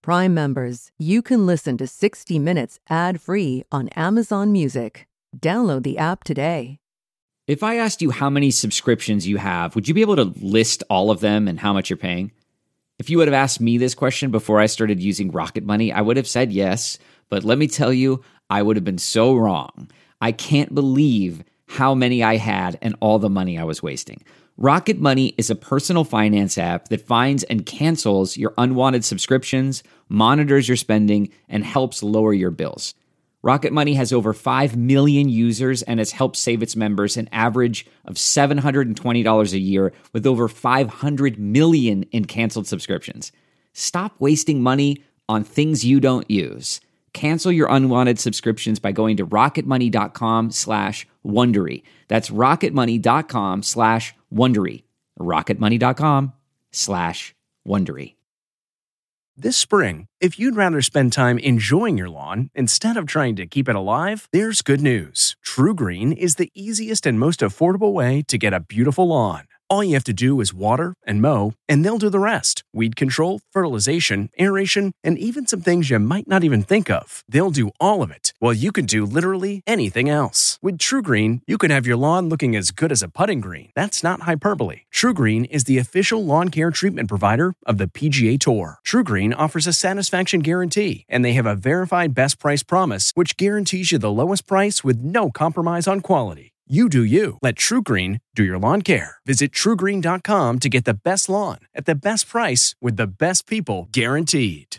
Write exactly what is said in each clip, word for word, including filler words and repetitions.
Prime members, you can listen to sixty minutes ad-free on Amazon Music. Download the app today. If I asked you how many subscriptions you have, would you be able to list all of them and how much you're paying? If you would have asked me this question before I started using Rocket Money, I would have said yes, but let me tell you, I would have been so wrong. I can't believe how many I had and all the money I was wasting. Rocket Money is a personal finance app that finds and cancels your unwanted subscriptions, monitors your spending, and helps lower your bills. Rocket Money has over five million users and has helped save its members an average of seven hundred twenty dollars a year with over five hundred million in canceled subscriptions. Stop wasting money on things you don't use. Cancel your unwanted subscriptions by going to rocketmoney.com slash Wondery. That's rocketmoney.com slash Wondery. rocketmoney.com slash Wondery. This spring, if you'd rather spend time enjoying your lawn instead of trying to keep it alive, there's good news. TruGreen is the easiest and most affordable way to get a beautiful lawn. All you have to do is water and mow, and they'll do the rest. Weed control, fertilization, aeration, and even some things you might not even think of. They'll do all of it, while you can do literally anything else. With TruGreen, you can have your lawn looking as good as a putting green. That's not hyperbole. TruGreen is the official lawn care treatment provider of the P G A Tour. TruGreen offers a satisfaction guarantee, and they have a verified best price promise, which guarantees you the lowest price with no compromise on quality. You do you. Let TruGreen do your lawn care. Visit True Green dot com to get the best lawn at the best price with the best people guaranteed.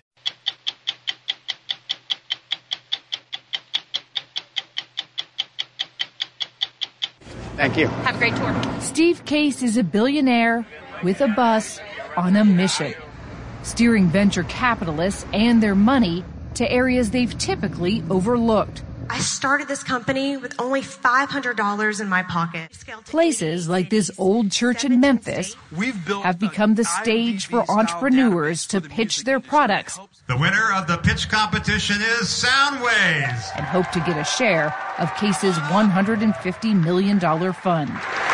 Thank you. Have a great tour. Steve Case is a billionaire with a bus on a mission, steering venture capitalists and their money to areas they've typically overlooked. I started this company with only five hundred dollars in my pocket. Places like this old church in Memphis have become the stage for entrepreneurs to pitch their products. The winner of the pitch competition is Soundwaves, and hope to get a share of Case's one hundred fifty million dollars fund.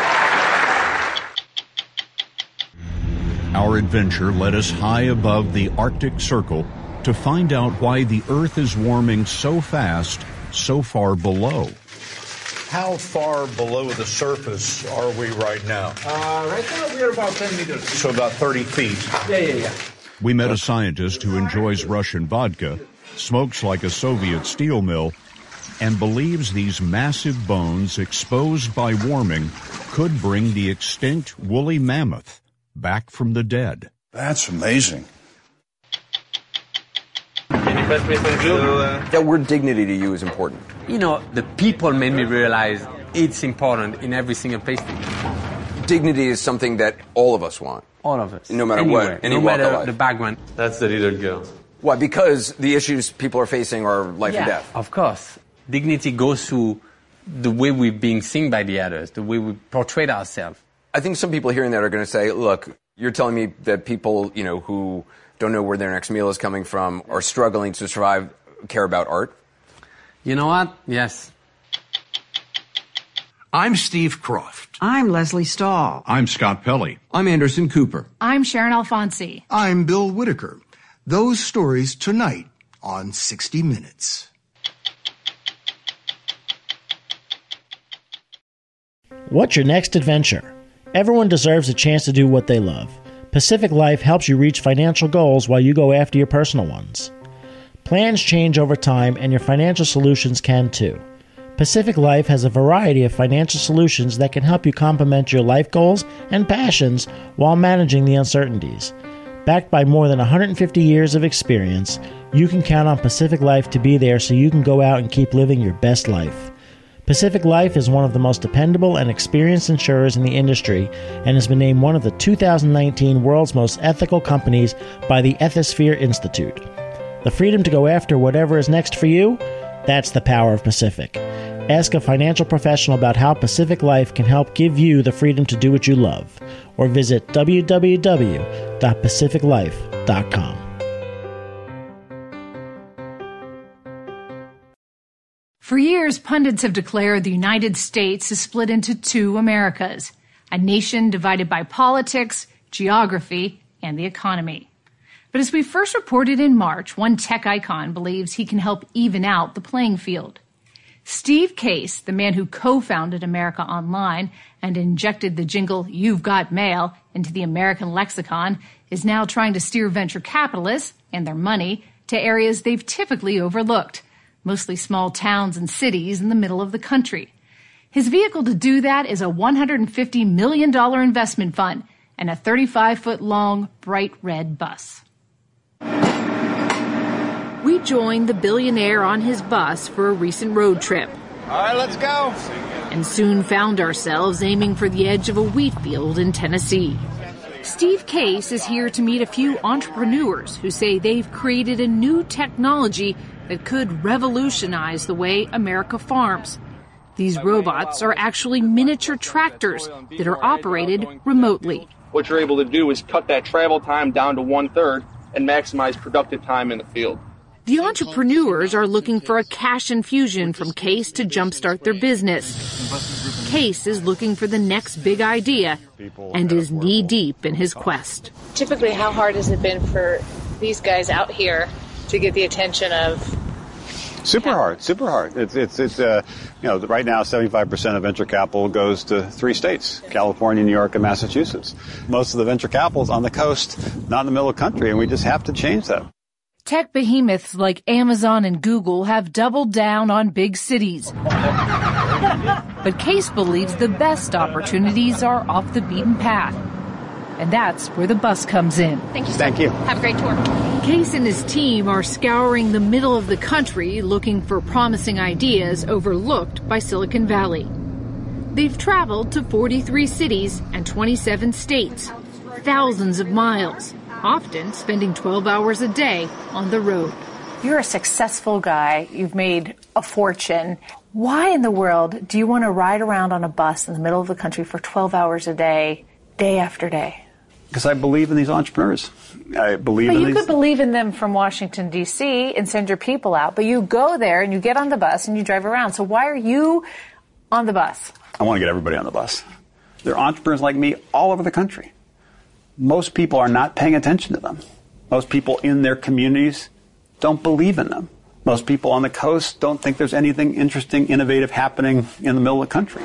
Our adventure led us high above the Arctic Circle to find out why the Earth is warming so fast so far below. How far below the surface are we right now? Uh, right now we're about ten meters. So about thirty feet. Yeah, yeah, yeah. We met a scientist who enjoys Russian vodka, smokes like a Soviet steel mill, and believes these massive bones exposed by warming could bring the extinct woolly mammoth back from the dead. That's amazing. That word dignity to you is important. You know, the people made me realize it's important in every single place. Dignity is something that all of us want. All of us. No matter Anywhere. what. Any no walk matter of life. the background. That's the little girl. Why? Because the issues people are facing are life yeah, and death. Of course. Dignity goes to the way we're being seen by the others, the way we portray ourselves. I think some people hearing that are going to say, look, you're telling me that people, you know, who don't know where their next meal is coming from are struggling to survive, care about art? You know what? Yes. I'm Steve Croft. I'm Leslie Stahl. I'm Scott Pelley. I'm Anderson Cooper. I'm Sharon Alfonsi. I'm Bill Whitaker. Those stories tonight on sixty minutes. What's your next adventure? Everyone deserves a chance to do what they love. Pacific Life helps you reach financial goals while you go after your personal ones. Plans change over time, and your financial solutions can too. Pacific Life has a variety of financial solutions that can help you complement your life goals and passions while managing the uncertainties. Backed by more than one hundred fifty years of experience, you can count on Pacific Life to be there so you can go out and keep living your best life. Pacific Life is one of the most dependable and experienced insurers in the industry and has been named one of the two thousand nineteen World's Most Ethical Companies by the Ethisphere Institute. The freedom to go after whatever is next for you? That's the power of Pacific. Ask a financial professional about how Pacific Life can help give you the freedom to do what you love, or visit w w w dot pacific life dot com. For years, pundits have declared the United States is split into two Americas, a nation divided by politics, geography, and the economy. But as we first reported in March, one tech icon believes he can help even out the playing field. Steve Case, the man who co-founded America Online and injected the jingle, "You've Got Mail," into the American lexicon, is now trying to steer venture capitalists and their money to areas they've typically overlooked, mostly small towns and cities in the middle of the country. His vehicle to do that is a one hundred fifty million dollars investment fund and a thirty-five foot long, bright red bus. We joined the billionaire on his bus for a recent road trip. All right, let's go. And soon found ourselves aiming for the edge of a wheat field in Tennessee. Steve Case is here to meet a few entrepreneurs who say they've created a new technology that could revolutionize the way America farms. These robots are actually miniature tractors that are operated remotely. What you're able to do is cut that travel time down to one-third and maximize productive time in the field. The entrepreneurs are looking for a cash infusion from Case to jumpstart their business. Case is looking for the next big idea and is knee-deep in his quest. Typically, how hard has it been for these guys out here to get the attention of... Super hard, super hard. It's, it's, it's uh, you know, right now seventy-five percent of venture capital goes to three states, California, New York, and Massachusetts. Most of the venture capital is on the coast, not in the middle of the country, and we just have to change that. Tech behemoths like Amazon and Google have doubled down on big cities. But Case believes the best opportunities are off the beaten path. And that's where the bus comes in. Thank you, sir. Thank you. Have a great tour. Case and his team are scouring the middle of the country looking for promising ideas overlooked by Silicon Valley. They've traveled to forty-three cities and twenty-seven states, thousands of miles, often spending twelve hours a day on the road. You're a successful guy. You've made a fortune. Why in the world do you want to ride around on a bus in the middle of the country for twelve hours a day, day after day? Because I believe in these entrepreneurs. I believe but in you these. could believe in them from Washington, D C and send your people out, but you go there and you get on the bus and you drive around. So why are you on the bus? I want to get everybody on the bus. There are entrepreneurs like me all over the country. Most people are not paying attention to them. Most people in their communities don't believe in them. Most people on the coast don't think there's anything interesting, innovative happening in the middle of the country.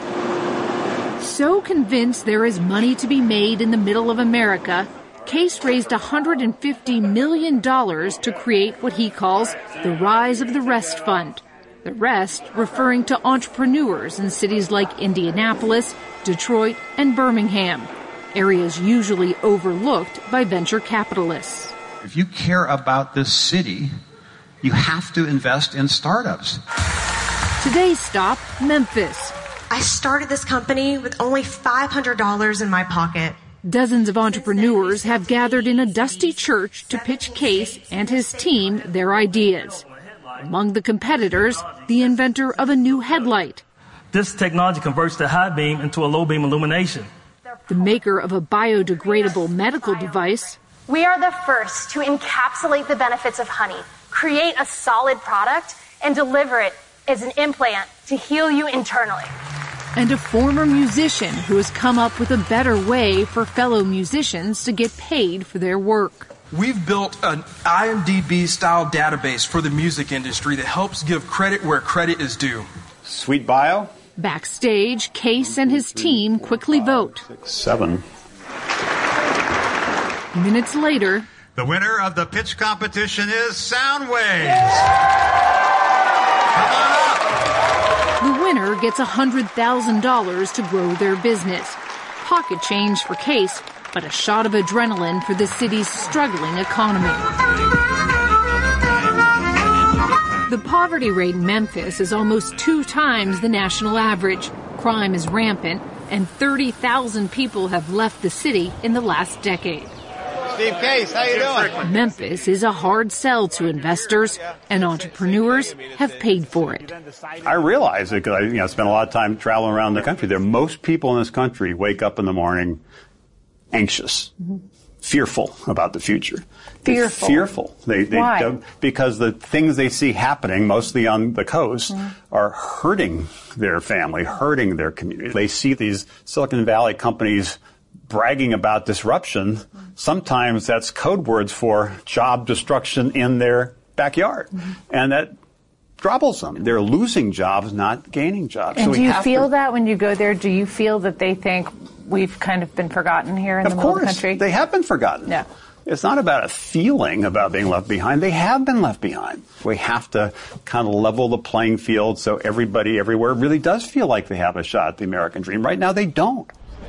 So convinced there is money to be made in the middle of America, Case raised one hundred fifty million dollars to create what he calls the Rise of the Rest Fund. The rest referring to entrepreneurs in cities like Indianapolis, Detroit, and Birmingham, areas usually overlooked by venture capitalists. If you care about this city, you have to invest in startups. Today's stop, Memphis. I started this company with only five hundred dollars in my pocket. Dozens of entrepreneurs have gathered in a dusty church to pitch Case and his team their ideas. Among the competitors, the inventor of a new headlight. This technology converts the high beam into a low beam illumination. The maker of a biodegradable medical device. We are the first to encapsulate the benefits of honey, create a solid product, and deliver it as an implant to heal you internally. And a former musician who has come up with a better way for fellow musicians to get paid for their work. We've built an I M D B-style database for the music industry that helps give credit where credit is due. Sweet bio. Backstage, Case and his team quickly vote. Six, seven. Minutes later, the winner of the pitch competition is Soundwaves. Come on up. The winner gets one hundred thousand dollars to grow their business. Pocket change for Case, but a shot of adrenaline for the city's struggling economy. The poverty rate in Memphis is almost two times the national average. Crime is rampant, and thirty thousand people have left the city in the last decade. Steve Case, how you doing? Memphis is a hard sell to investors, and entrepreneurs have paid for it. I realize it because I you know, spent a lot of time traveling around the country. There, most people in this country wake up in the morning anxious, mm-hmm. fearful about the future. Fearful. They're fearful. They, they Why? don't, because the things they see happening, mostly on the coast, mm-hmm. are hurting their family, hurting their community. They see these Silicon Valley companies bragging about disruption, sometimes that's code words for job destruction in their backyard. Mm-hmm. And that troubles them. They're losing jobs, not gaining jobs. And so do you feel to, that when you go there? Do you feel that they think we've kind of been forgotten here in the middle of the country? Of course, they have been forgotten. Yeah. It's not about a feeling about being left behind. They have been left behind. We have to kind of level the playing field so everybody everywhere really does feel like they have a shot at the American dream. Right now, they don't.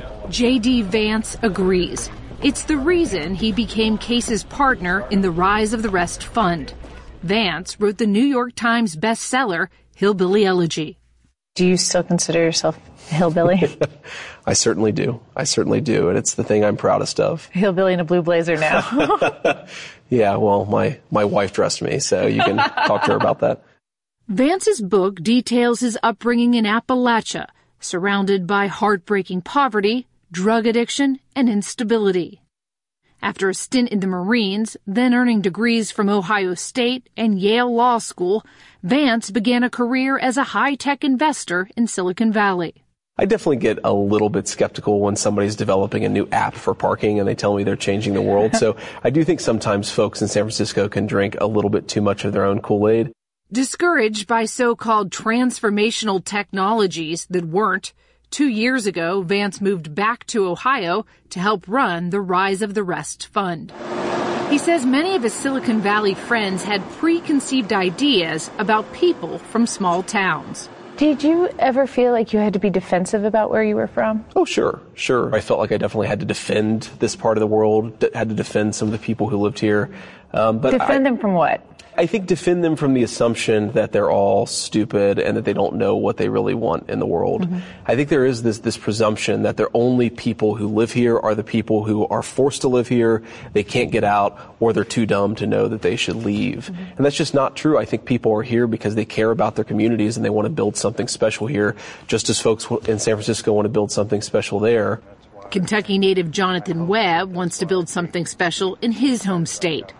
J D. Vance agrees. It's the reason he became Case's partner in the Rise of the Rest Fund. Vance wrote the New York Times bestseller, Hillbilly Elegy. Do you still consider yourself a hillbilly? I certainly do. I certainly do, and it's the thing I'm proudest of. Hillbilly in a blue blazer now. Yeah, well, my, my wife dressed me, so you can talk to her about that. Vance's book details his upbringing in Appalachia, surrounded by heartbreaking poverty, drug addiction, and instability. After a stint in the Marines, then earning degrees from Ohio State and Yale Law School, Vance began a career as a high-tech investor in Silicon Valley. I definitely get a little bit skeptical when somebody's developing a new app for parking and they tell me they're changing the world. So I do think sometimes folks in San Francisco can drink a little bit too much of their own Kool-Aid. Discouraged by so-called transformational technologies that weren't, two years ago, Vance moved back to Ohio to help run the Rise of the Rest Fund. He says many of his Silicon Valley friends had preconceived ideas about people from small towns. Did you ever feel like you had to be defensive about where you were from? Oh, sure, sure. I felt like I definitely had to defend this part of the world, had to defend some of the people who lived here. Um, but defend I, them from what? I think defend them from the assumption that they're all stupid and that they don't know what they really want in the world. Mm-hmm. I think there is this this presumption that the only people who live here are the people who are forced to live here, they can't get out, or they're too dumb to know that they should leave. Mm-hmm. And that's just not true. I think people are here because they care about their communities and they want to build something special here, just as folks in San Francisco want to build something special there. Kentucky native Jonathan Webb wants to build something special in his home state.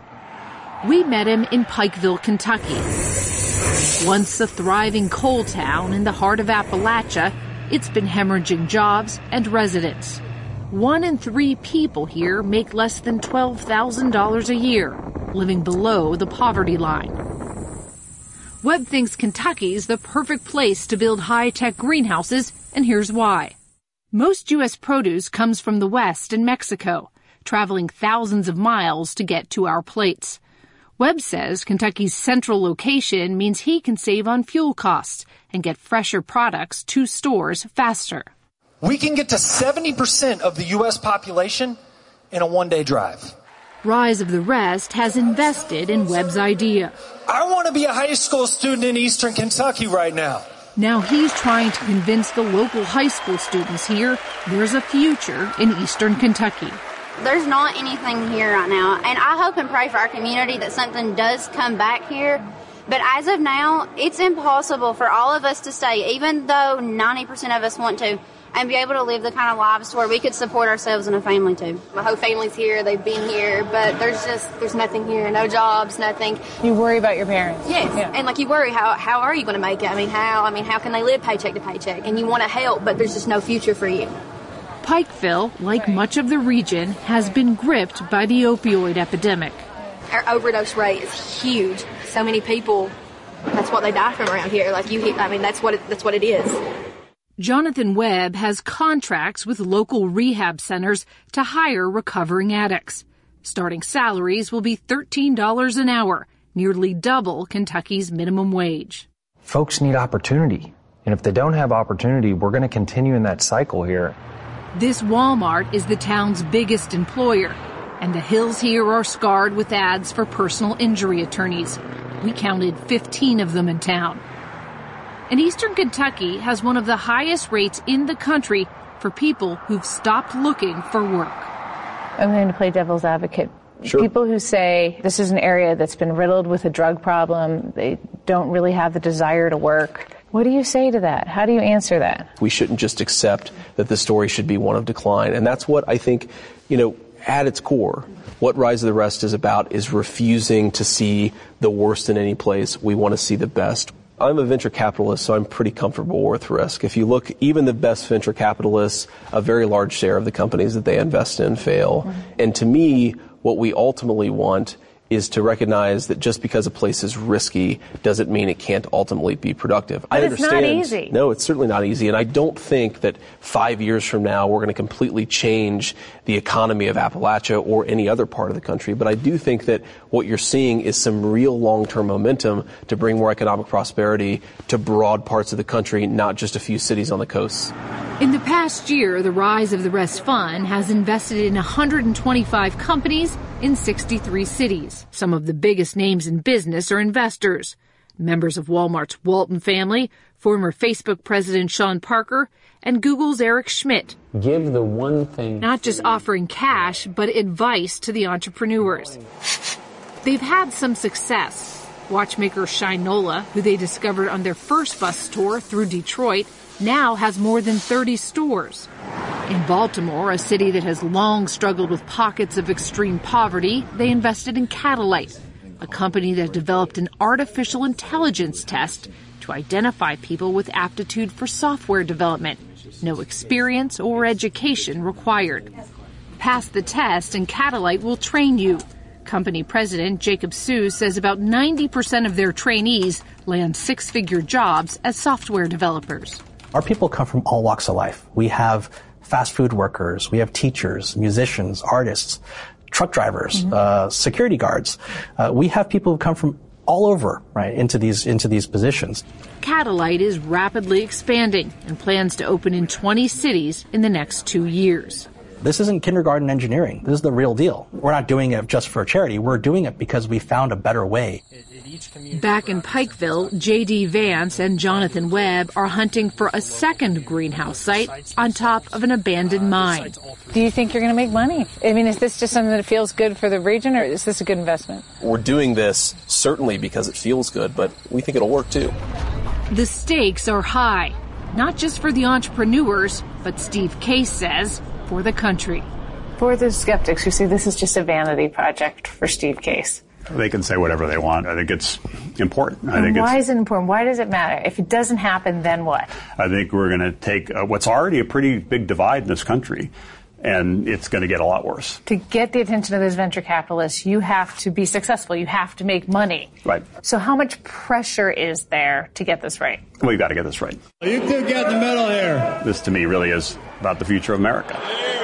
We met him in Pikeville, Kentucky. Once a thriving coal town in the heart of Appalachia, it's been hemorrhaging jobs and residents. One in three people here make less than twelve thousand dollars a year, living below the poverty line. Webb thinks Kentucky's the perfect place to build high-tech greenhouses, and here's why. Most U S produce comes from the West and Mexico, traveling thousands of miles to get to our plates. Webb says Kentucky's central location means he can save on fuel costs and get fresher products to stores faster. We can get to seventy percent of the U S population in a one-day drive. Rise of the Rest has invested in Webb's idea. I want to be a high school student in Eastern Kentucky right now. Now he's trying to convince the local high school students here there's a future in Eastern Kentucky. There's not anything here right now, and I hope and pray for our community that something does come back here. But as of now, it's impossible for all of us to stay, even though ninety percent of us want to, and be able to live the kind of lives where we could support ourselves and a family too. My whole family's here, they've been here, but there's just, there's nothing here, no jobs, nothing. You worry about your parents. Yes, yeah. And like you worry, how how are you going to make it? I mean, how, I mean, how can they live paycheck to paycheck? And you want to help, but there's just no future for you. Pikeville, like much of the region, has been gripped by the opioid epidemic. Our overdose rate is huge. So many people, that's what they die from around here. Like you, I mean, that's what it, that's what it is. Jonathan Webb has contracts with local rehab centers to hire recovering addicts. Starting salaries will be thirteen dollars an hour, nearly double Kentucky's minimum wage. Folks need opportunity. And if they don't have opportunity, we're going to continue in that cycle here. This Walmart is the town's biggest employer, and the hills here are scarred with ads for personal injury attorneys. We counted fifteen of them in town. And Eastern Kentucky has one of the highest rates in the country for people who've stopped looking for work. I'm going to play devil's advocate. Sure. People who say this is an area that's been riddled with a drug problem, they don't really have the desire to work. What do you say to that? How do you answer that? We shouldn't just accept that the story should be one of decline. And that's what I think, you know, at its core, what Rise of the Rest is about is refusing to see the worst in any place. We want to see the best. I'm a venture capitalist, so I'm pretty comfortable with risk. If you look, even the best venture capitalists, a very large share of the companies that they invest in fail. Mm-hmm. And to me, what we ultimately want is to recognize that just because a place is risky doesn't mean it can't ultimately be productive. But I it's understand. not easy. No, it's certainly not easy. And I don't think that five years from now we're going to completely change the economy of Appalachia or any other part of the country. But I do think that what you're seeing is some real long-term momentum to bring more economic prosperity to broad parts of the country, not just a few cities on the coast. In the past year, the Rise of the Rest Fund has invested in one hundred twenty-five companies in sixty-three cities. Some of the biggest names in business are investors. Members of Walmart's Walton family, former Facebook president Sean Parker, and Google's Eric Schmidt. Give the one thing. Not just offering cash, but advice to the entrepreneurs. They've had some success. Watchmaker Shinola, who they discovered on their first bus tour through Detroit, now has more than thirty stores. In Baltimore, a city that has long struggled with pockets of extreme poverty, they invested in Catalyte, a company that developed an artificial intelligence test to identify people with aptitude for software development. No experience or education required. Pass the test and Catalyte will train you. Company president Jacob Sue says about ninety percent of their trainees land six-figure jobs as software developers. Our people come from all walks of life. We have fast food workers, we have teachers, musicians, artists, truck drivers, mm-hmm. uh, security guards. Uh, we have people who come from all over, right, into these into these positions. Catalyte is rapidly expanding and plans to open in twenty cities in the next two years. This isn't kindergarten engineering. This is the real deal. We're not doing it just for charity. We're doing it because we found a better way. Back in Pikeville, J D Vance and Jonathan Webb are hunting for a second greenhouse site on top of an abandoned mine. Do you think you're going to make money? I mean, is this just something that feels good for the region, or is this a good investment? We're doing this certainly because it feels good, but we think it'll work too. The stakes are high, not just for the entrepreneurs, but Steve Case says for the country. For the skeptics who say this is just a vanity project for Steve Case. They can say whatever they want. I think it's important. I and think why it's, is it important? Why does it matter? If it doesn't happen, then what? I think we're going to take uh, what's already a pretty big divide in this country, and it's going to get a lot worse. To get the attention of those venture capitalists, you have to be successful. You have to make money. Right. So how much pressure is there to get this right? We've got to get this right. You two get in the middle here. This, to me, really is about the future of America.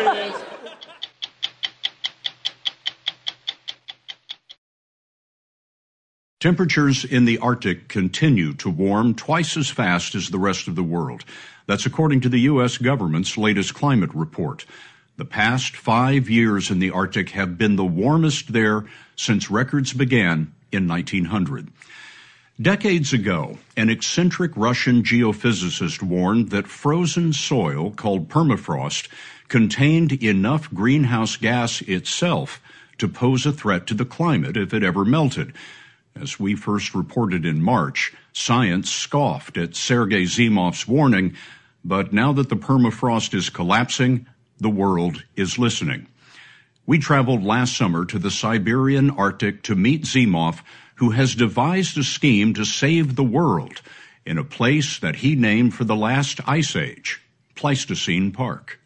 Temperatures in the Arctic continue to warm twice as fast as the rest of the world. That's according to the U S government's latest climate report. The past five years in the Arctic have been the warmest there since records began in nineteen hundred. Decades ago, an eccentric Russian geophysicist warned that frozen soil called permafrost contained enough greenhouse gas itself to pose a threat to the climate if it ever melted. As we first reported in March, science scoffed at Sergei Zimov's warning, but now that the permafrost is collapsing, the world is listening. We traveled last summer to the Siberian Arctic to meet Zimov, who has devised a scheme to save the world in a place that he named for the last ice age, Pleistocene Park.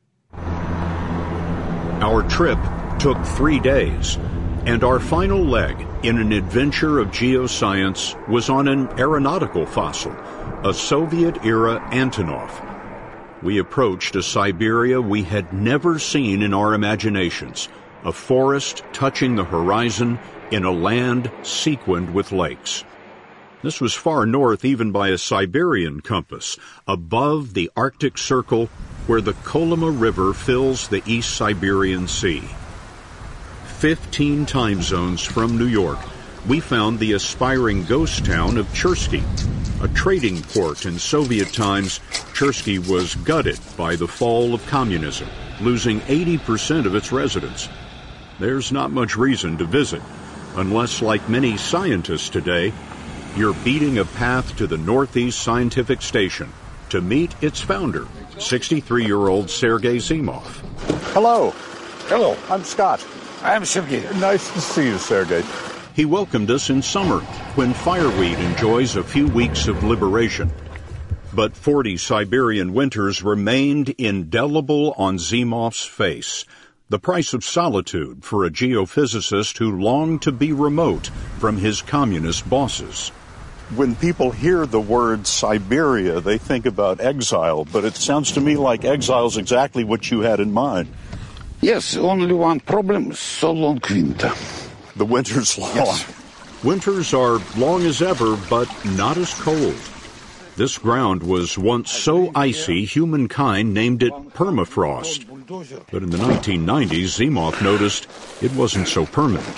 Our trip took three days. And our final leg in an adventure of geoscience was on an aeronautical fossil, a Soviet-era Antonov. We approached a Siberia we had never seen in our imaginations, a forest touching the horizon in a land sequined with lakes. This was far north even by a Siberian compass, above the Arctic Circle where the Kolyma River fills the East Siberian Sea. Fifteen time zones from New York, we found the aspiring ghost town of Chersky. A trading port in Soviet times, Chersky was gutted by the fall of communism, losing eighty percent of its residents. There's not much reason to visit, unless, like many scientists today, you're beating a path to the Northeast Scientific Station to meet its founder, sixty-three-year-old Sergei Zimov. Hello. Hello. I'm Scott. I'm Sergei. Nice to see you, Sergei. He welcomed us in summer, when fireweed enjoys a few weeks of liberation. But forty Siberian winters remained indelible on Zimov's face. The price of solitude for a geophysicist who longed to be remote from his communist bosses. When people hear the word Siberia, they think about exile, but it sounds to me like exile is exactly what you had in mind. Yes, only one problem, so long winter. The winter's long. Yes. Winters are long as ever, but not as cold. This ground was once so icy, humankind named it permafrost. But in the nineteen nineties, Zimov noticed it wasn't so permanent.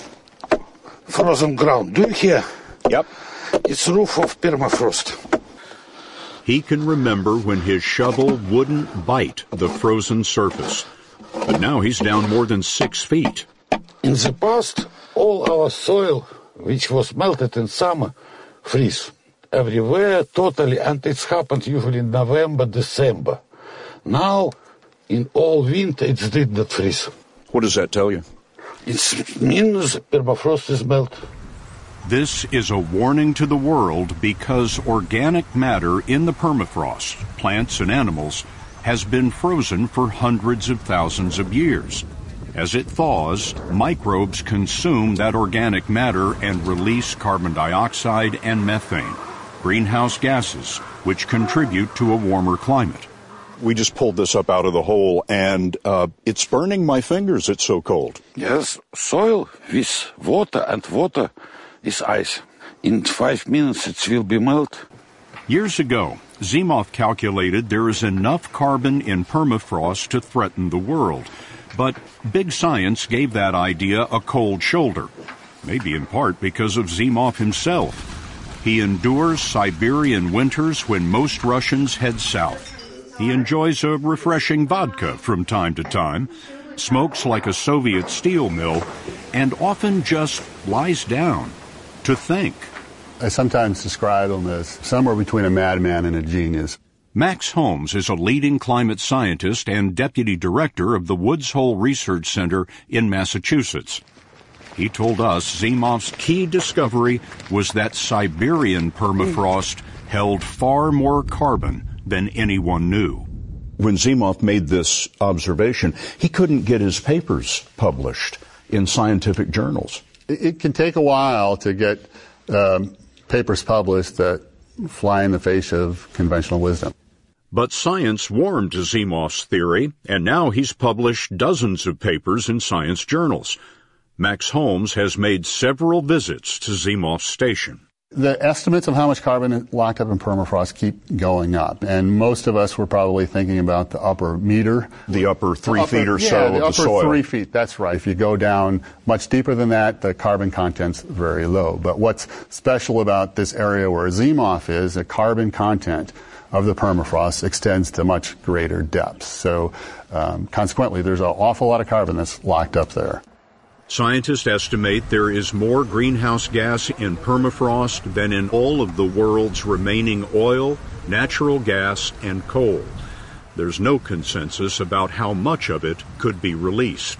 Frozen ground, do you hear? Yep. It's roof of permafrost. He can remember when his shovel wouldn't bite the frozen surface. But now he's down more than six feet. In the past, all our soil, which was melted in summer, freeze. Everywhere, totally, and it's happened usually in November, December. Now, in all winter, it did not freeze. What does that tell you? It means permafrost is melted. This is a warning to the world because organic matter in the permafrost, plants and animals, has been frozen for hundreds of thousands of years. As it thaws, microbes consume that organic matter and release carbon dioxide and methane, greenhouse gases, which contribute to a warmer climate. We just pulled this up out of the hole, and uh, it's burning my fingers. It's so cold. Yes, soil with water and water is ice. In five minutes it will be melt. Years ago, Zimov calculated there is enough carbon in permafrost to threaten the world. But big science gave that idea a cold shoulder, maybe in part because of Zimov himself. He endures Siberian winters when most Russians head south. He enjoys a refreshing vodka from time to time, smokes like a Soviet steel mill, and often just lies down to think. I sometimes describe him as somewhere between a madman and a genius. Max Holmes is a leading climate scientist and deputy director of the Woods Hole Research Center in Massachusetts. He told us Zimov's key discovery was that Siberian permafrost held far more carbon than anyone knew. When Zimov made this observation, he couldn't get his papers published in scientific journals. It can take a while to get um, papers published that fly in the face of conventional wisdom. But science warmed to Zimov's theory, and now he's published dozens of papers in science journals. Max Holmes has made several visits to Zimov's station. The estimates of how much carbon is locked up in permafrost keep going up, and most of us were probably thinking about the upper meter. The upper three upper, feet or yeah, so the of the upper soil. three feet, that's right. If you go down much deeper than that, the carbon content's very low. But what's special about this area where Zimov is, the carbon content of the permafrost extends to much greater depths. So um, consequently, there's an awful lot of carbon that's locked up there. Scientists estimate there is more greenhouse gas in permafrost than in all of the world's remaining oil, natural gas, and coal. There's no consensus about how much of it could be released.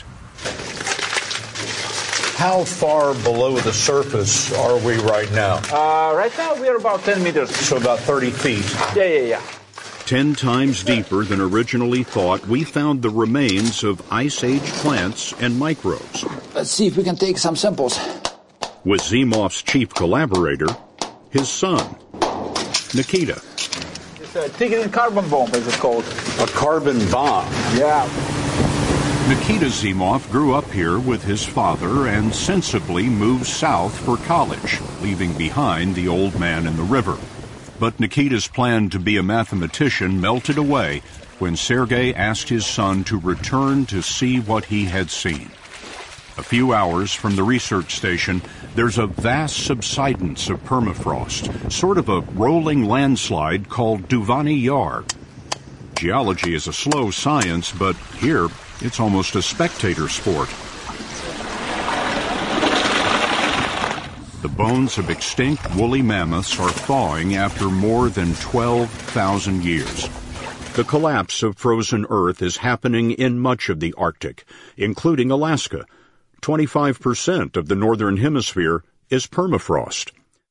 How far below the surface are we right now? Uh, right now we are about ten meters. So about thirty feet. Yeah, yeah, yeah. Ten times deeper than originally thought, we found the remains of Ice Age plants and microbes. Let's see if we can take some samples. With Zimov's chief collaborator, his son, Nikita. It's a ticking carbon bomb, as it's called. A carbon bomb? Yeah. Nikita Zimov grew up here with his father and sensibly moved south for college, leaving behind the old man in the river. But Nikita's plan to be a mathematician melted away when Sergei asked his son to return to see what he had seen. A few hours from the research station, there's a vast subsidence of permafrost, sort of a rolling landslide called Duvany Yar. Geology is a slow science, but here it's almost a spectator sport. The bones of extinct woolly mammoths are thawing after more than twelve thousand years. The collapse of frozen Earth is happening in much of the Arctic, including Alaska. twenty-five percent of the northern hemisphere is permafrost.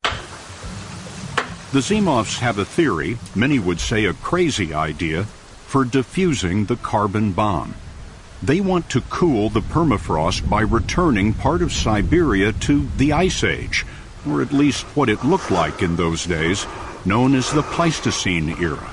The Zimovs have a theory, many would say a crazy idea, for diffusing the carbon bomb. They want to cool the permafrost by returning part of Siberia to the Ice Age, or at least what it looked like in those days, known as the Pleistocene era.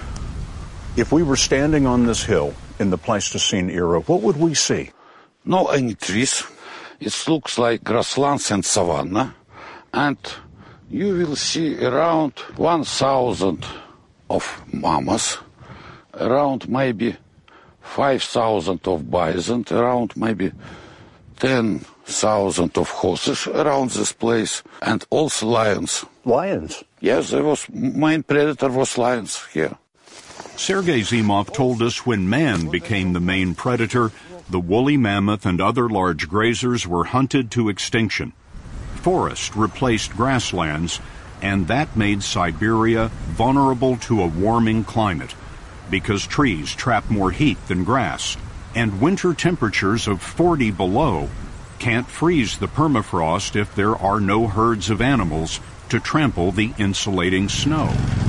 If we were standing on this hill in the Pleistocene era, what would we see? No any trees. It looks like grasslands and savanna, and you will see around one thousand of mammoths, around maybe five thousand of bison, around maybe ten thousand of horses around this place, and also lions. Lions? Yes, there was, main predator was lions here. Sergei Zimov told us when man became the main predator, the woolly mammoth and other large grazers were hunted to extinction. Forest replaced grasslands, and that made Siberia vulnerable to a warming climate because trees trap more heat than grass, and winter temperatures of forty below can't freeze the permafrost if there are no herds of animals to trample the insulating snow.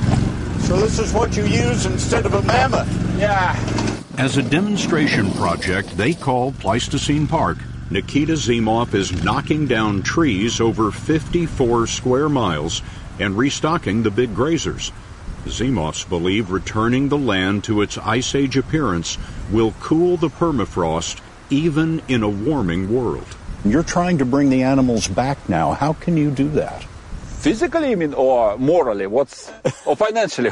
So this is what you use instead of a mammoth? Yeah. As a demonstration project they call Pleistocene Park, Nikita Zimov is knocking down trees over fifty-four square miles and restocking the big grazers. The Zimovs believe returning the land to its Ice Age appearance will cool the permafrost even in a warming world. You're trying to bring the animals back now. How can you do that? Physically, I mean, or morally? What's, or financially?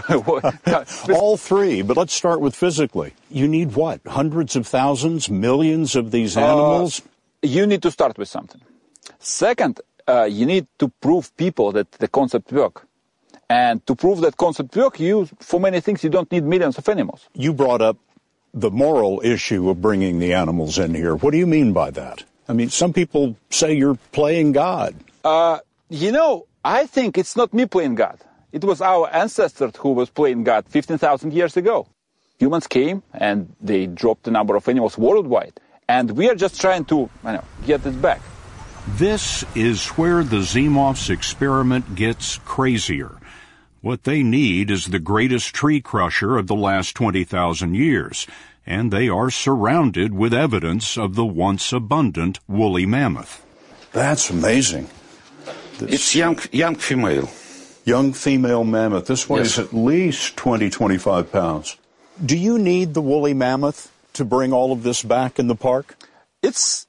All three, but let's start with physically. You need what? Hundreds of thousands, millions of these animals? Uh, you need to start with something. Second, uh, you need to prove people that the concept works. And to prove that concept works, you, for many things, you don't need millions of animals. You brought up the moral issue of bringing the animals in here. What do you mean by that? I mean, some people say you're playing God. Uh, you know, I think it's not me playing God. It was our ancestors who was playing God fifteen thousand years ago. Humans came and they dropped the number of animals worldwide. And we are just trying to, you know, get it back. This is where the Zimovs' experiment gets crazier. What they need is the greatest tree crusher of the last twenty thousand years, and they are surrounded with evidence of the once abundant woolly mammoth. That's amazing. This it's young, young female. Young female mammoth. This weighs Yes. at least twenty, twenty-five pounds. Do you need the woolly mammoth to bring all of this back in the park? It's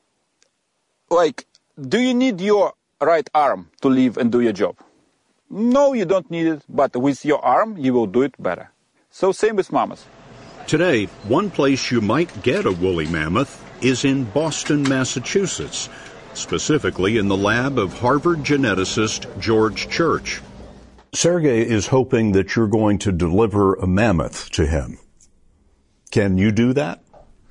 like, do you need your right arm to live and do your job? No, you don't need it, but with your arm, you will do it better. So same with mammoths. Today, one place you might get a woolly mammoth is in Boston, Massachusetts, specifically in the lab of Harvard geneticist George Church. Sergei is hoping that you're going to deliver a mammoth to him. Can you do that?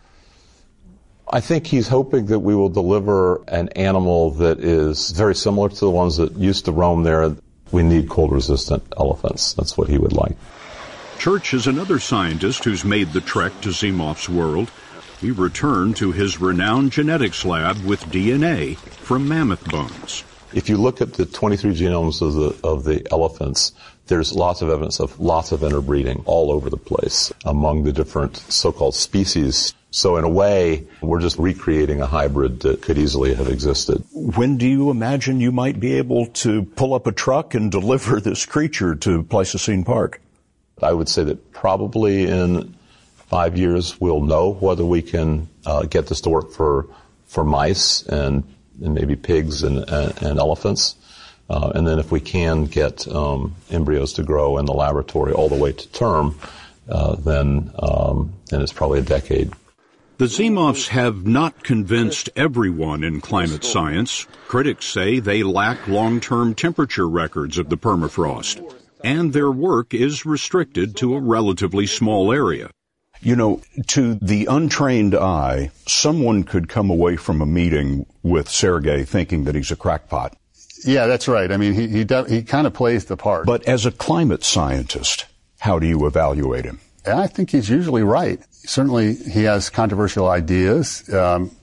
I think he's hoping that we will deliver an animal that is very similar to the ones that used to roam there. We need cold-resistant elephants. That's what he would like. Church is another scientist who's made the trek to Zimov's world. He returned to his renowned genetics lab with D N A from mammoth bones. If you look at the twenty-three genomes of the of the elephants, there's lots of evidence of lots of interbreeding all over the place among the different so-called species. So in a way, we're just recreating a hybrid that could easily have existed. When do you imagine you might be able to pull up a truck and deliver this creature to Pleistocene Park? I would say that probably in five years we'll know whether we can uh, get this to work for for mice and, and maybe pigs and, and, and elephants. Uh, and then if we can get um, embryos to grow in the laboratory all the way to term, uh, then, um, then it's probably a decade. The Zimovs have not convinced everyone in climate science. Critics say they lack long-term temperature records of the permafrost, and their work is restricted to a relatively small area. You know, to the untrained eye, someone could come away from a meeting with Sergei thinking that he's a crackpot. Yeah, that's right. I mean, he he, de- he kind of plays the part. But as a climate scientist, how do you evaluate him? And I think he's usually right. Certainly, he has controversial ideas, um,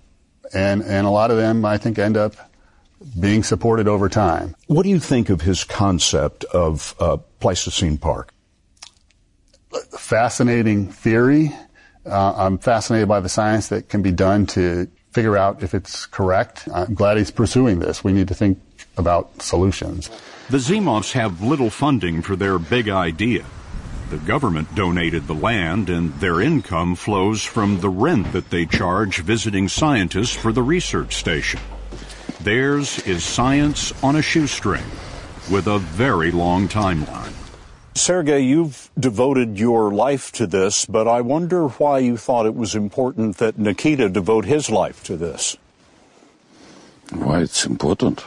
and, and a lot of them, I think, end up being supported over time. What do you think of his concept of uh, Pleistocene Park? Fascinating theory. Uh, I'm fascinated by the science that can be done to figure out if it's correct. I'm glad he's pursuing this. We need to think about solutions. The Zimovs have little funding for their big idea. The government donated the land, and their income flows from the rent that they charge visiting scientists for the research station. Theirs is science on a shoestring, with a very long timeline. Sergei, you've devoted your life to this, but I wonder why you thought it was important that Nikita devote his life to this. Why it's important?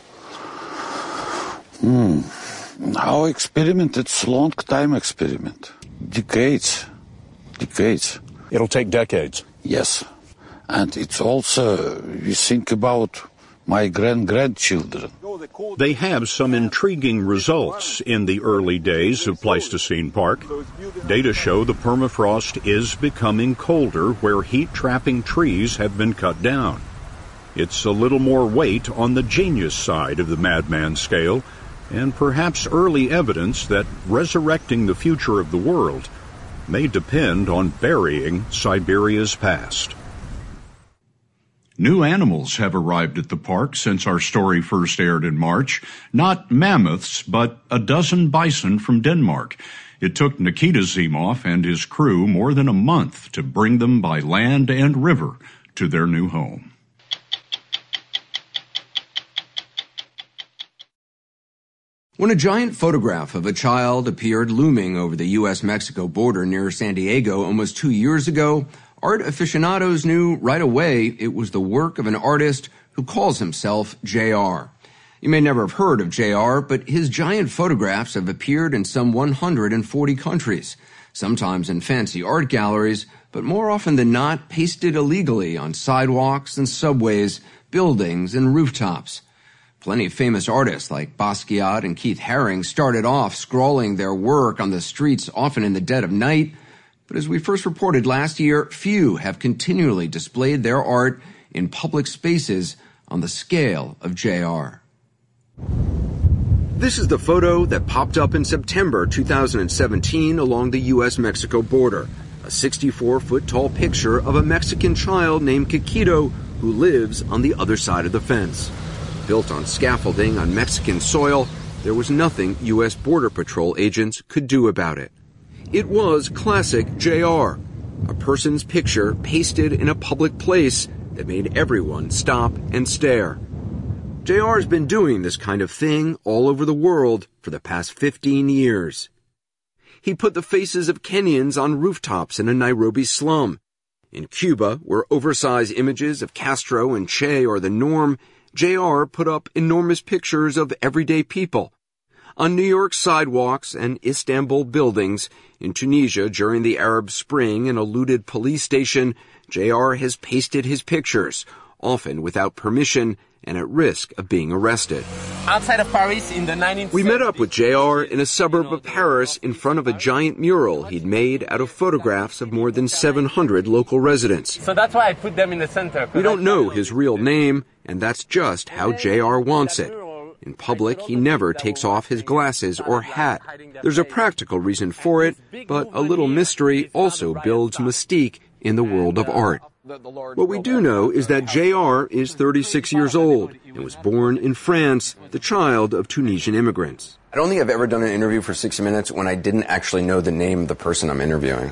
Hmm. Our experiment, it's a long time experiment. Decades. Decades. It'll take decades. Yes. And it's also, you think about my grand-grandchildren. They have some intriguing results in the early days of Pleistocene Park. Data show the permafrost is becoming colder where heat-trapping trees have been cut down. It's a little more weight on the genius side of the madman scale, and perhaps early evidence that resurrecting the future of the world may depend on burying Siberia's past. New animals have arrived at the park since our story first aired in March. Not mammoths, but a dozen bison from Denmark. It took Nikita Zimov and his crew more than a month to bring them by land and river to their new home. When a giant photograph of a child appeared looming over the U S Mexico border near San Diego almost two years ago, art aficionados knew right away it was the work of an artist who calls himself J R. You may never have heard of J R, but his giant photographs have appeared in some one hundred forty countries, sometimes in fancy art galleries, but more often than not pasted illegally on sidewalks and subways, buildings and rooftops. Plenty of famous artists like Basquiat and Keith Haring started off scrawling their work on the streets, often in the dead of night. But as we first reported last year, few have continually displayed their art in public spaces on the scale of J R. This is the photo that popped up in September two thousand seventeen along the U S Mexico border. A sixty-four foot tall picture of a Mexican child named Kikito who lives on the other side of the fence. Built on scaffolding on Mexican soil, there was nothing U S Border Patrol agents could do about it. It was classic J R, a person's picture pasted in a public place that made everyone stop and stare. J R has been doing this kind of thing all over the world for the past fifteen years. He put the faces of Kenyans on rooftops in a Nairobi slum. In Cuba, where oversized images of Castro and Che are the norm, J R put up enormous pictures of everyday people. On New York sidewalks and Istanbul buildings, in Tunisia during the Arab Spring and a looted police station, J R has pasted his pictures, often without permission and at risk of being arrested. Outside of Paris in the nineteen seventies. We met up with J R in a suburb of Paris in front of a giant mural he'd made out of photographs of more than seven hundred local residents. So that's why I put them in the center. We don't know his real name, and that's just how J R wants it. In public, he never takes off his glasses or hat. There's a practical reason for it, but a little mystery also builds mystique in the world of art. What we do know is that J R is thirty-six years old and was born in France, the child of Tunisian immigrants. I don't think I've ever done an interview for sixty minutes when I didn't actually know the name of the person I'm interviewing.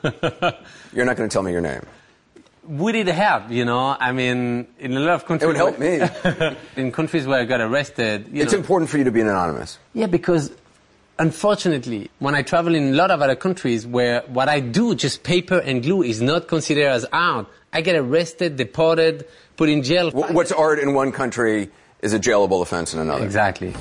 You're not going to tell me your name. Would it help, you know? I mean, in a lot of countries... It would help me. In countries where I got arrested... You it's know, important for you to be anonymous. Yeah, because unfortunately, when I travel in a lot of other countries where what I do, just paper and glue, is not considered as art, I get arrested, deported, put in jail. What's art in one country is a jailable offense in another. Exactly.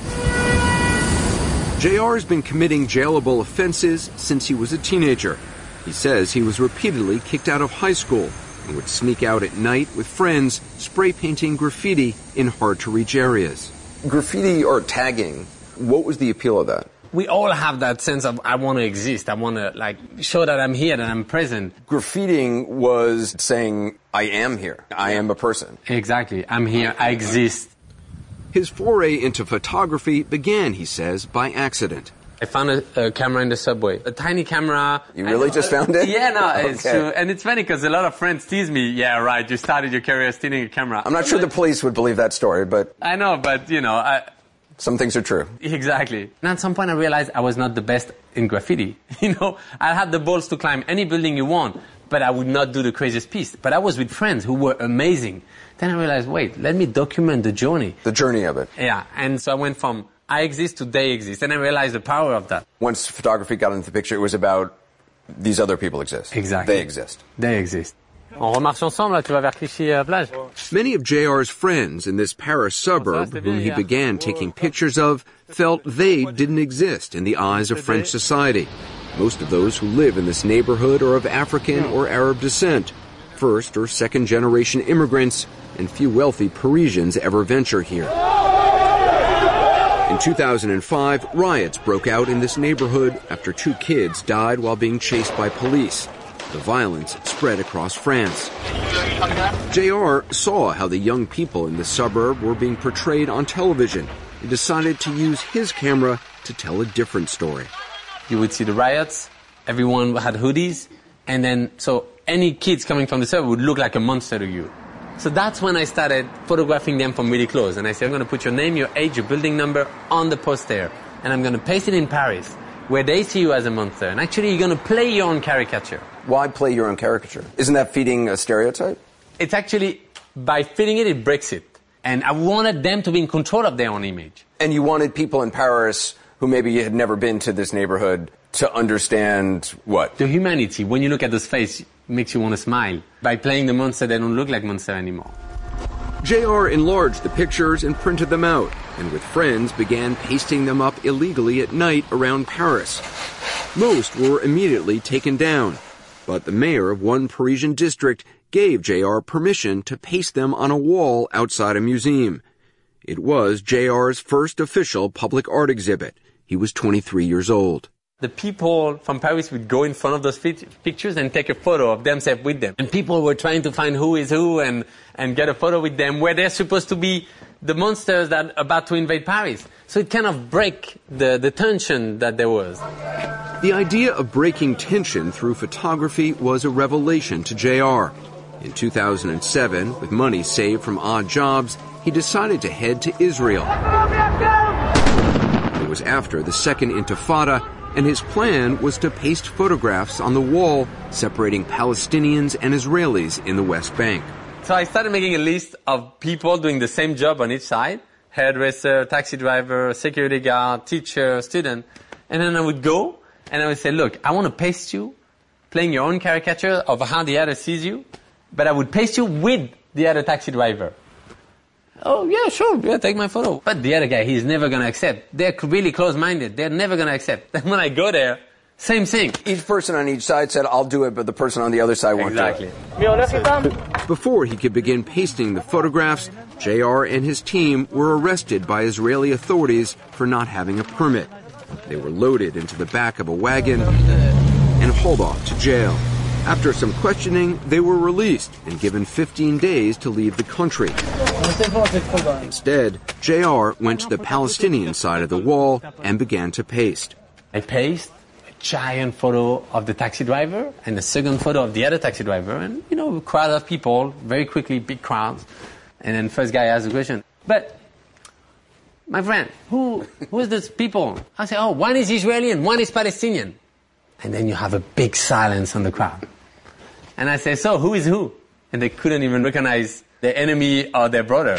J R has been committing jailable offenses since he was a teenager. He says he was repeatedly kicked out of high school and would sneak out at night with friends, spray painting graffiti in hard-to-reach areas. Graffiti or tagging, what was the appeal of that? we all have that sense of, I want to exist. I want to, like, show that I'm here, that I'm present. Graffitiing was saying, I am here. I am a person. Exactly. I'm here. I exist. His foray into photography began, he says, by accident. I found a, a camera in the subway. A tiny camera. You really just found it? Yeah, no, it's Okay. true. And it's funny because a lot of friends tease me, yeah, right, you started your career stealing a camera. I'm not sure the police would believe that story, but... I know, but, you know... I, Some things are true. Exactly. And at some point I realized I was not the best in graffiti. You know, I had the balls to climb any building you want, but I would not do the craziest piece. But I was with friends who were amazing. Then I realized, wait, let me document the journey. The journey of it. Yeah, and so I went from I exist to they exist, and I realized the power of that. Once photography got into the picture, it was about these other people exist. Exactly. They exist. They exist. On remarche ensemble, là, tu vas vers Clichy-Plage. Many of J R's friends in this Paris suburb, whom he began taking pictures of, felt they didn't exist in the eyes of French society. Most of those who live in this neighborhood are of African or Arab descent, first or second generation immigrants, and few wealthy Parisians ever venture here. In two thousand five, riots broke out in this neighborhood after two kids died while being chased by police. The violence spread across France. J R saw how the young people in the suburb were being portrayed on television and decided to use his camera to tell a different story. You would see the riots, everyone had hoodies, and then, so any kids coming from the suburb would look like a monster to you. So that's when I started photographing them from really close. And I said, I'm going to put your name, your age, your building number on the poster. And I'm going to paste it in Paris, where they see you as a monster. And actually, you're going to play your own caricature. Why play your own caricature? Isn't that feeding a stereotype? It's actually, by feeding it, it breaks it. And I wanted them to be in control of their own image. And you wanted people in Paris who maybe had never been to this neighborhood to understand what? The humanity. When you look at those faces, it makes you want to smile. By playing the monster, they don't look like monster anymore. J R enlarged the pictures and printed them out, and with friends began pasting them up illegally at night around Paris. Most were immediately taken down, but the mayor of one Parisian district gave J R permission to paste them on a wall outside a museum. It was J R's first official public art exhibit. He was twenty-three years old. The people from Paris would go in front of those pictures and take a photo of themselves with them. And people were trying to find who is who and, and get a photo with them where they're supposed to be the monsters that are about to invade Paris. So it kind of break the, the tension that there was. The idea of breaking tension through photography was a revelation to J R. In two thousand seven, with money saved from odd jobs, he decided to head to Israel. It was after the Second Intifada, and his plan was to paste photographs on the wall separating Palestinians and Israelis in the West Bank. So I started making a list of people doing the same job on each side: hairdresser, taxi driver, security guard, teacher, student. And then I would go and I would say, look, I want to paste you playing your own caricature of how the other sees you, but I would paste you with the other taxi driver. Oh, yeah, sure, yeah, take my photo. But the other guy, he's never going to accept. They're really close-minded. They're never going to accept. Then when I go there, same thing. Each person on each side said, I'll do it, but the person on the other side won't exactly. do it. Before he could begin pasting the photographs, J R and his team were arrested by Israeli authorities for not having a permit. They were loaded into the back of a wagon and hauled off to jail. After some questioning, they were released and given fifteen days to leave the country. Instead, J R went to the Palestinian side of the wall and began to paste. I paste a giant photo of the taxi driver and a second photo of the other taxi driver, and, you know, a crowd of people, very quickly, big crowds. And then first guy asked the question, but, my friend, who, who is this people? I say, oh, one is Israeli and one is Palestinian. And then you have a big silence on the crowd. And I say, so who is who? And they couldn't even recognize their enemy or their brother.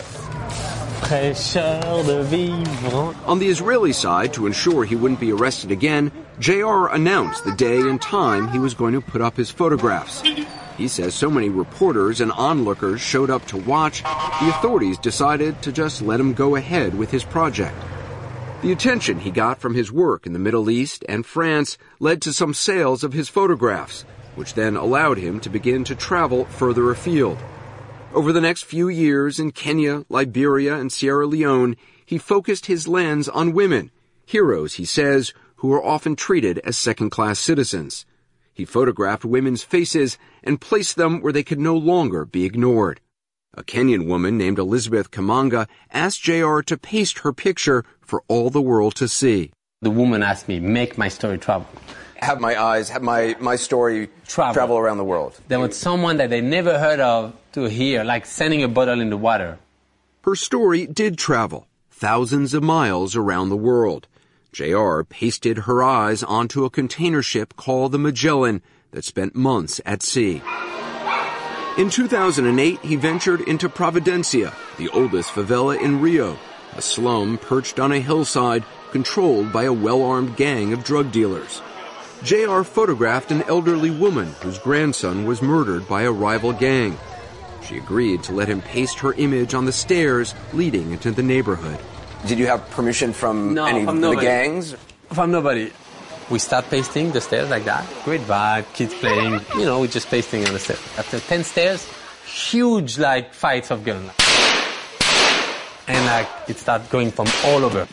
On the Israeli side, to ensure he wouldn't be arrested again, J R announced the day and time he was going to put up his photographs. He says so many reporters and onlookers showed up to watch, the authorities decided to just let him go ahead with his project. The attention he got from his work in the Middle East and France led to some sales of his photographs, which then allowed him to begin to travel further afield. Over the next few years in Kenya, Liberia, and Sierra Leone, he focused his lens on women, heroes, he says, who are often treated as second-class citizens. He photographed women's faces and placed them where they could no longer be ignored. A Kenyan woman named Elizabeth Kamanga asked J R to paste her picture for all the world to see. The woman asked me, make my story travel. Have my eyes, have my, my story travel. travel around the world. There was someone that they never heard of to hear, like sending a bottle in the water. Her story did travel thousands of miles around the world. J R pasted her eyes onto a container ship called the Magellan that spent months at sea. In two thousand eight, he ventured into Providencia, the oldest favela in Rio, a slum perched on a hillside controlled by a well-armed gang of drug dealers. J R photographed an elderly woman whose grandson was murdered by a rival gang. She agreed to let him paste her image on the stairs leading into the neighborhood. Did you have permission from no, any from of the gangs? From nobody. We start pasting the stairs like that. Great vibe, kids playing. You know, we're just pasting on the stairs. After ten stairs, huge, like, fights of guns. And, like, it started going from all over.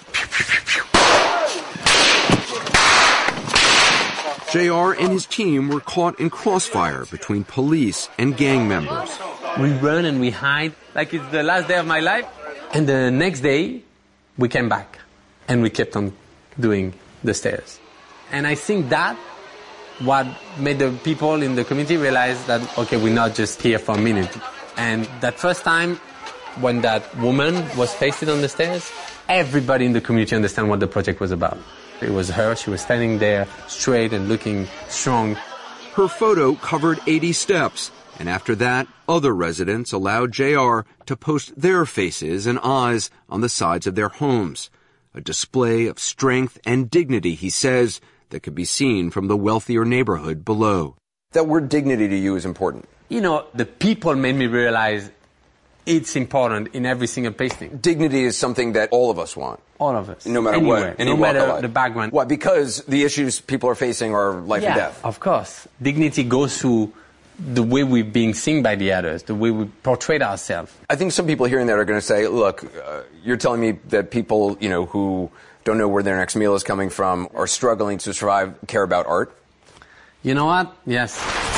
J R and his team were caught in crossfire between police and gang members. We run and we hide like it's the last day of my life. And the next day, we came back. And we kept on doing the stairs. And I think that what made the people in the community realize that, okay, we're not just here for a minute. And that first time when that woman was pasted on the stairs, everybody in the community understand what the project was about. It was her. She was standing there straight and looking strong. Her photo covered eighty steps. And after that, other residents allowed J R to post their faces and eyes on the sides of their homes. A display of strength and dignity, he says, that could be seen from the wealthier neighborhood below. That word dignity to you is important. You know, the people made me realize it's important in every single pasting. Dignity is something that all of us want. All of us. No matter Anywhere. what. Any no walk matter of life. the background. Why? Because the issues people are facing are life yeah, and death. Of course. Dignity goes through the way we're being seen by the others, the way we portray ourselves. I think some people hearing that are going to say, look, uh, you're telling me that people, you know, who don't know where their next meal is coming from are struggling to survive, care about art? You know what? Yes.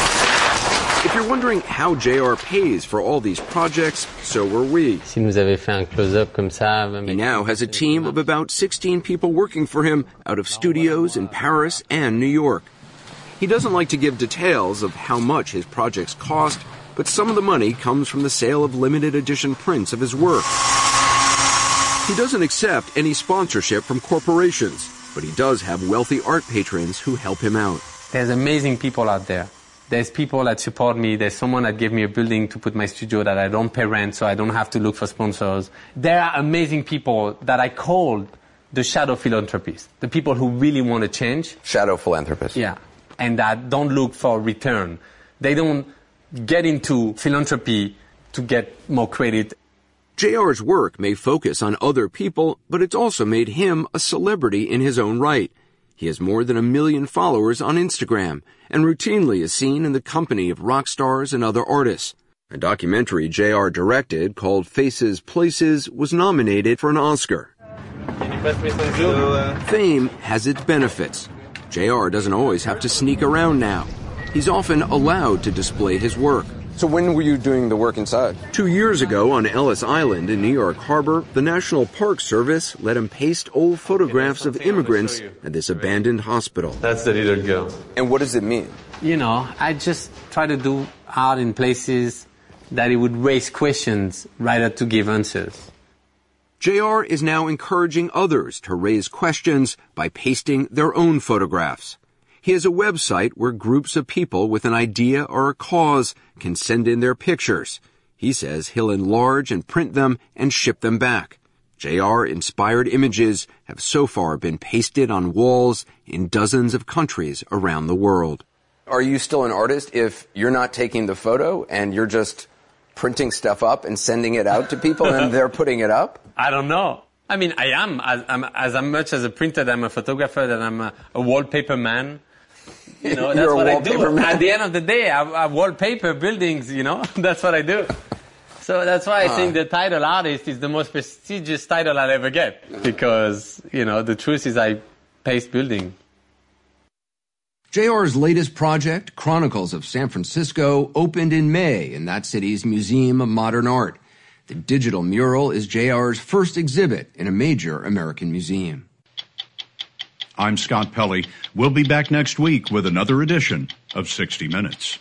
If you're wondering how J R pays for all these projects, so were we. Si nous avait fait un close-up comme ça, he now has a team of about sixteen people working for him out of studios in Paris and New York. He doesn't like to give details of how much his projects cost, but some of the money comes from the sale of limited edition prints of his work. He doesn't accept any sponsorship from corporations, but he does have wealthy art patrons who help him out. There's amazing people out there. There's people that support me. There's someone that gave me a building to put my studio that I don't pay rent, so I don't have to look for sponsors. There are amazing people that I called the shadow philanthropists, the people who really want to change. Shadow philanthropists. Yeah. And that don't look for return. They don't get into philanthropy to get more credit. J R's work may focus on other people, but it's also made him a celebrity in his own right. He has more than a million followers on Instagram and routinely is seen in the company of rock stars and other artists. A documentary J R directed called Faces, Places was nominated for an Oscar. Fame has its benefits. J R doesn't always have to sneak around now. He's often allowed to display his work. So when were you doing the work inside? Two years ago on Ellis Island in New York Harbor, the National Park Service let him paste old photographs of immigrants at this abandoned hospital. That's the little girl. And what does it mean? You know, I just try to do art in places that it would raise questions rather to give answers. J R is now encouraging others to raise questions by pasting their own photographs. He has a website where groups of people with an idea or a cause can send in their pictures. He says he'll enlarge and print them and ship them back. J R-inspired images have so far been pasted on walls in dozens of countries around the world. Are you still an artist if you're not taking the photo and you're just printing stuff up and sending it out to people and they're putting it up? I don't know. I mean, I am as, I'm, as much as a printer, I'm a photographer, that I'm a, a wallpaper man. You know, that's You're what a I do. wallpaper man. At the end of the day, I, I wallpaper buildings, you know. That's what I do. So that's why I Uh. think the title artist is the most prestigious title I'll ever get. Because, you know, the truth is I paste building. J R's latest project, Chronicles of San Francisco, opened in May in that city's Museum of Modern Art. The digital mural is J R's first exhibit in a major American museum. I'm Scott Pelley. We'll be back next week with another edition of sixty minutes.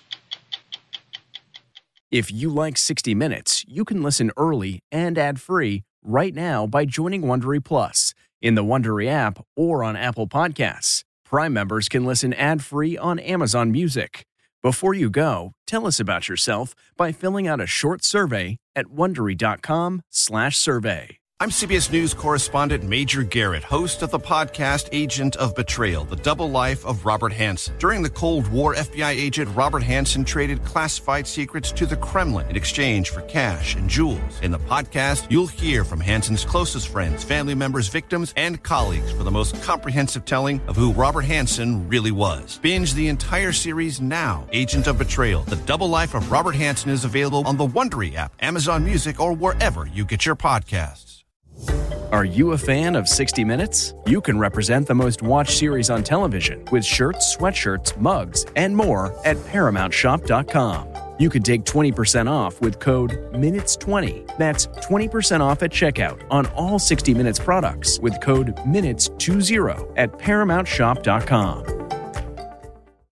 If you like sixty minutes, you can listen early and ad-free right now by joining Wondery Plus in the Wondery app or on Apple Podcasts. Prime members can listen ad-free on Amazon Music. Before you go, tell us about yourself by filling out a short survey at Wondery.com slash survey. I'm C B S News correspondent Major Garrett, host of the podcast Agent of Betrayal, the double life of Robert Hanssen. During the Cold War, F B I agent Robert Hanssen traded classified secrets to the Kremlin in exchange for cash and jewels. In the podcast, you'll hear from Hanssen's closest friends, family members, victims, and colleagues for the most comprehensive telling of who Robert Hanssen really was. Binge the entire series now. Agent of Betrayal, the double life of Robert Hanssen is available on the Wondery app, Amazon Music, or wherever you get your podcasts. Are you a fan of sixty minutes? You can represent the most watched series on television with shirts, sweatshirts, mugs, and more at Paramount Shop dot com. You can take twenty percent off with code minutes twenty. That's twenty percent off at checkout on all sixty minutes products with code minutes twenty at Paramount Shop dot com.